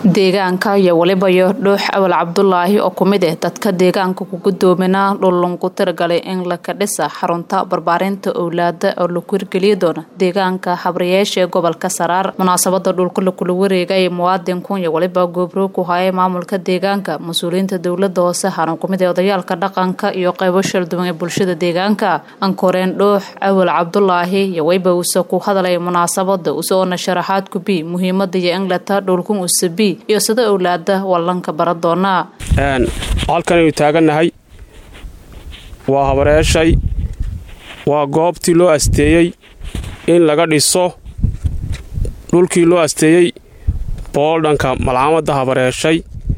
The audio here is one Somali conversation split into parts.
deegaanka iyo waliba Dhuux Awal Cabdullaahi oo kumid ah dadka deegaanka ku gudoomina dhulun ku tirgalay in la ka dhisa xarunta barbaarinta awlaada oo la kurgeliyo doona deegaanka habriyeesha gobolka Saraar munaasabada dhulka la kula wareegay muwaadinku iyo waliba gobro ku hayay maamulka deegaanka mas'uuliyiinta dawladda hoose xarun kumid ah odayaalka dhaqanka iyo qaybo shirduwan ee bulshada deegaanka ankoreen Dhuux Awal Cabdullaahi iyo wayba uu ku hadalay munaasabada oo sharaxaad ku bi muhiimada in la taa dhulku usabi iyo sida awlaada wallanka baradoona halkan ay taaganahay waa habareeshay waa goobtii loo asteeyay in laga dhiso dhulkii loo asteeyay booldanka malcamada habareeshay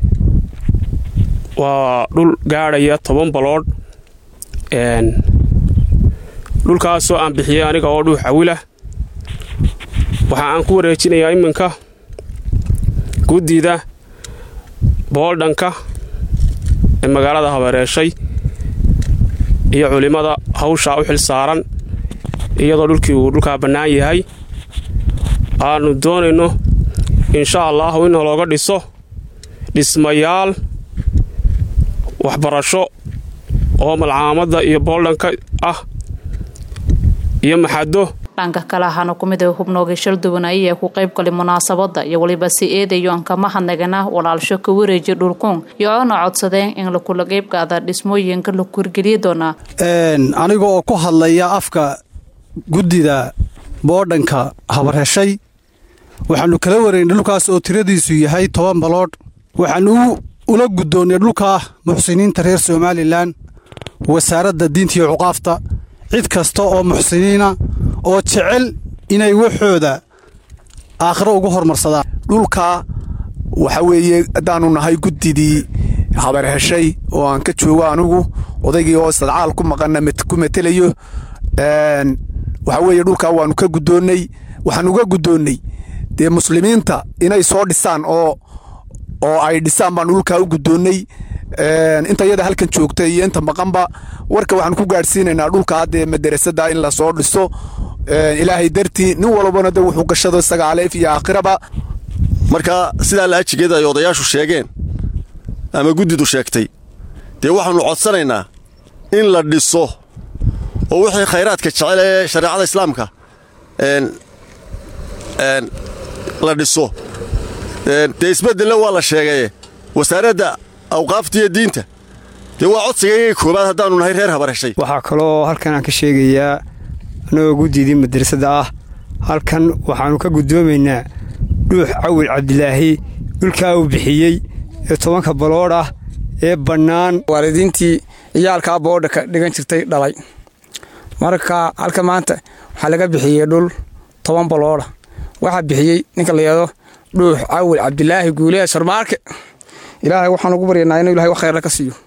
waa dhul gaadhaya 10 balood dhulkaasoo aan bixiyay aniga oo Dhuux Awila waxa aan ku wareejinayaa iminka gudida booldanka ee magaalada habareeshay iyo culimada hawsha u xil saaran iyadoo dhulka bannaan yahay aanu doonayno insha Allah in looga dhiso dhismayaal waxbarasho oo malcamada iyo booldanka ah iyo maxado dhanka kala ahaan kumid ah xubnooga shirduwan ay ku qayb galay munaasabada iyo waliba si eedayo aan kama hadnagana walaalsho ka wareejiyo dhulkun iyo aan codsadeen in la kula qayb qaado dhismooyinka la kurgeliyo doona aniga oo ku hadlaya afka gudida boodhanka habareeshay waxaanu kala wareegnay dhulkaas oo tiradiisu yahay 10 balood waxaanu ula gudoonay dhulka muxsiniinta reer Soomaaliland wasaaradda diinta iyo cuqaafta cid kasta oo muxsiniina oo jecel inay waxooda aakhiro ugu hormarsadaan dhulka waxa weeye adaanu nahay gudidii habareeshay oo aan ka joogo anigu odaygii oo sadcaal ku maqana ku metelayo waxa weeye dhulka waanu ka gudoonay waxaan uga gudoonay de muslimiinta inay soo dhisaan oo ay dhisaan baan dhulka u gudoonay inta yada halkan joogtay iyo inta maqanba warka waxaan ku gaarsiinaynaa dhulka hadda madrasada in la soo dhiso ilaahay dartii nin walbana wuxuu gashado sagaaleef iyo aakhiraba marka sida la ajigeeda ay odayaashu sheegeen ama gudidu sheegtay de waxaanu codsanaynaa in la dhiso oo wixii khayraadka jecel ee shariicada islaamka la dhiso de isbedel waa la sheegay wasaaradda awqaaftiya diinta de waa codsigay koobaad hadaanu nahay reer habareeshay waxa kaloo halkan aan ka sheegayaa anoo gudidii madrasada ah halkan waxaanu ka gudoomaynaa Dhuux Awal Cabdullaahi dhulka uu bixiyay ee 10 balood ah ee bannaan waalidiintii iyaalka boodhka dhigan jirtay dhalay marka halka maanta waxa laga bixiyay dhul 10 balood waxa bixiyay ninka la yiraahdo Dhuux Awal Cabdullaahi guuleed sarmaarke ilaahay waxaan ugu baryaynaa inuu ilaahay wax khayr ka siiyo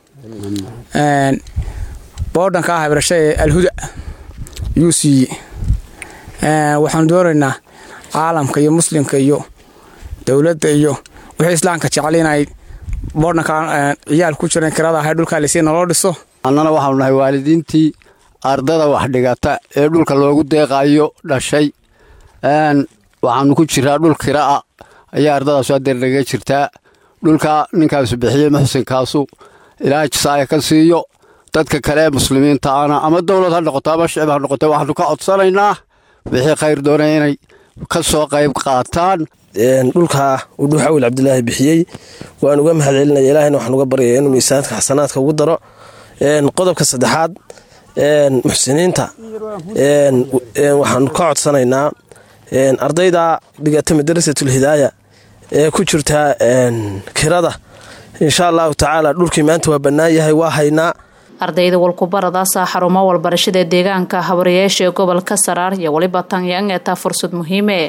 boodhanka habareeshay alhuda yuusi waxaan dooraynaa caalamka iyo muslimka iyo dawladda iyo wixii islaamka jecelaynay boodhanka ciyaal ku jireen kirada hay dhulka leesay naloo dhiso annana waxaanu nahay waalidiintii ardada wax dhigata ee dhulka loogu deeqayo dhashay waxaanu ku jiraa dhul kiraa ayaa ardada soo deeqaga jirtaa dhulka ninkaas bixiyay muxsinkaasu ilaahay jisaaya ka siiyo dadka kale muslimiinta ama dawlad ha noqoto ama shacab ha noqoto waxaanu ka codsanaynaa wixii khayr doonay inay ka soo qayb qaataan dhulka uu Dhuux Awal Cabdullaahi bixiyay waan uga mahadcelinayaa ilaahayna waxaan uga baryayaa inuu miisaanka xasanaadka ugu daro qodobka saddexaad muxsiniinta waxaan ka codsanaynaa ardayda dhigata madrasatul hidaaya ee ku jirta kirada insha Allah taala dhulkii maanta waa bannaan yahay waa haynaa ardayda walkubarada xarumo walbarashada deegaanka habareesha gobolka Saraar iyo waliba tan yaan ee fursad muhiim ah